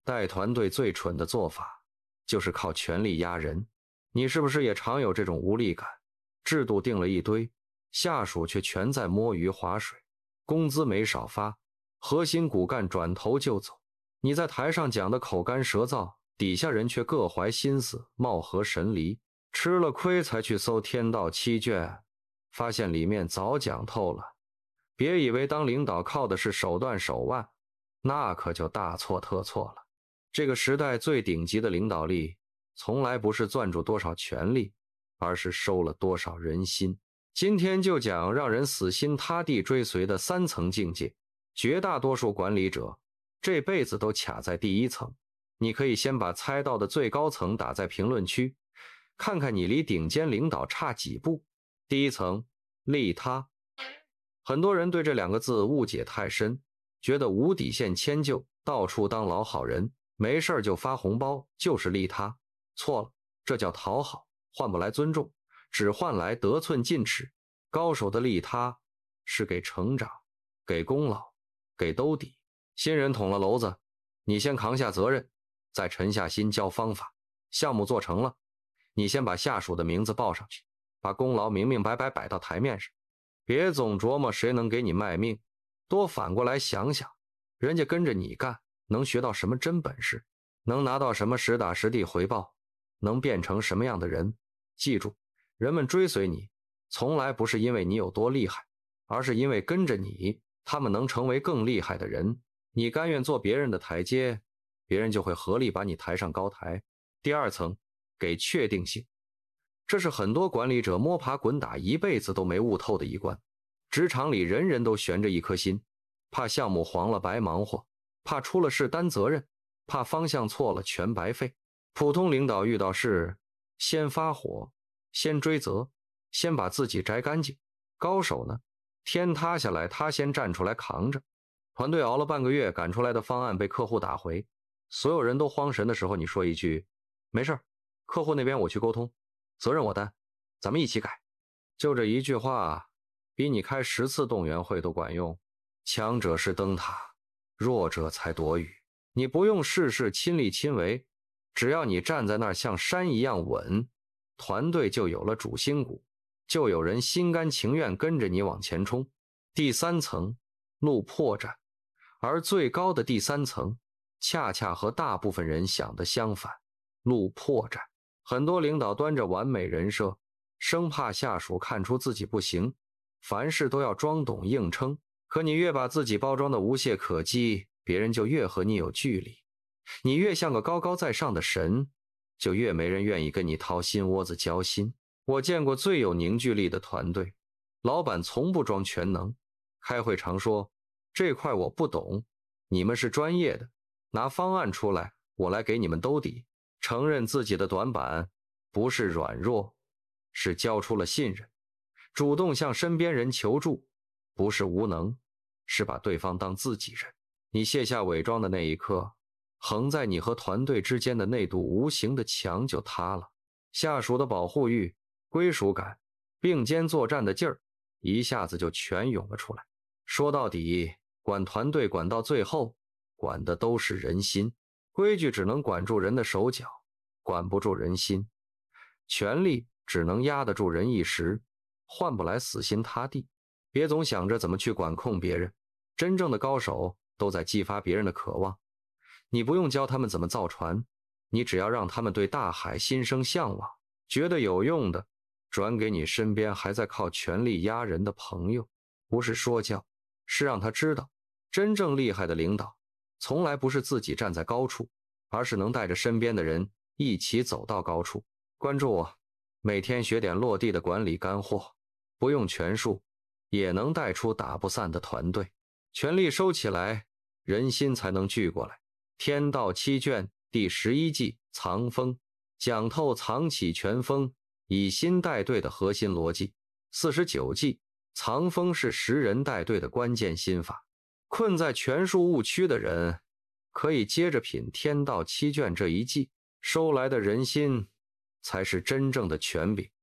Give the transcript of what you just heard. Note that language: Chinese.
带团队最蠢的做法就是靠权力压人。你是不是也常有这种无力感？制度定了一堆，下属却全在摸鱼划水，工资没少发，核心骨干转头就走。你在台上讲的口干舌燥，底下人却各怀心思，貌合神离。吃了亏才去搜天道7卷，发现里面早讲透了。别以为当领导靠的是手段手腕，那可就大错特错了。这个时代最顶级的领导力，从来不是攥住多少权力，而是收了多少人心。今天就讲让人死心塌地追随的3层境界。绝大多数管理者这辈子都卡在第1层。你可以先把猜到的最高层打在评论区，看看你离顶尖领导差几步。第1层，利他。很多人对这2个字误解太深，觉得无底线迁就，到处当老好人，没事就发红包，就是利他。错了，这叫讨好，换不来尊重，只换来得寸进尺。高手的利他是给成长，给功劳，给兜底。新人捅了娄子，你先扛下责任，再沉下心教方法。项目做成了，你先把下属的名字报上去，把功劳明明白白摆到台面上。别总琢磨谁能给你卖命，多反过来想想，人家跟着你干，能学到什么真本事，能拿到什么实打实地回报，能变成什么样的人。记住，人们追随你，从来不是因为你有多厉害，而是因为跟着你，他们能成为更厉害的人。你甘愿做别人的台阶，别人就会合力把你抬上高台。第2层，给确定性。这是很多管理者摸爬滚打一辈子都没悟透的一关。职场里人人都悬着一颗心，怕项目黄了白忙活，怕出了事担责任，怕方向错了全白费。普通领导遇到事，先发火，先追责，先把自己摘干净。高手呢，天塌下来他先站出来扛着。团队熬了半个月赶出来的方案被客户打回，所有人都慌神的时候，你说一句没事，客户那边我去沟通，责任我担，咱们一起改。就这一句话，比你开10次动员会都管用。强者是灯塔，弱者才躲雨。你不用事事亲力亲为，只要你站在那儿像山一样稳，团队就有了主心骨，就有人心甘情愿跟着你往前冲。第3层，路破绽。而最高的第3层，恰恰和大部分人想的相反，路破绽。很多领导端着完美人设，生怕下属看出自己不行，凡事都要装懂硬撑。可你越把自己包装的无懈可击，别人就越和你有距离。你越像个高高在上的神，就越没人愿意跟你掏心窝子交心。我见过最有凝聚力的团队，老板从不装全能，开会常说这块我不懂，你们是专业的，拿方案出来，我来给你们兜底。承认自己的短板，不是软弱，是交出了信任。主动向身边人求助，不是无能，是把对方当自己人。你卸下伪装的那一刻，横在你和团队之间的那堵无形的墙就塌了。下属的保护欲、归属感、并肩作战的劲儿，一下子就全涌了出来。说到底，管团队管到最后，管的都是人心。规矩只能管住人的手脚，管不住人心。权力只能压得住人一时，换不来死心塌地。别总想着怎么去管控别人，真正的高手都在激发别人的渴望。你不用教他们怎么造船，你只要让他们对大海心生向往，觉得有用的，转给你身边还在靠权力压人的朋友。不是说教，是让他知道，真正厉害的领导从来不是自己站在高处，而是能带着身边的人一起走到高处。关注我，每天学点落地的管理干货，不用权术，也能带出打不散的团队。权力收起来，人心才能聚过来。天道7卷第11季藏锋，讲透藏起权锋，以心带队的核心逻辑。49季藏锋是识人带队的关键心法。困在权术误区的人，可以接着品天道7卷这一季，收来的人心才是真正的权柄。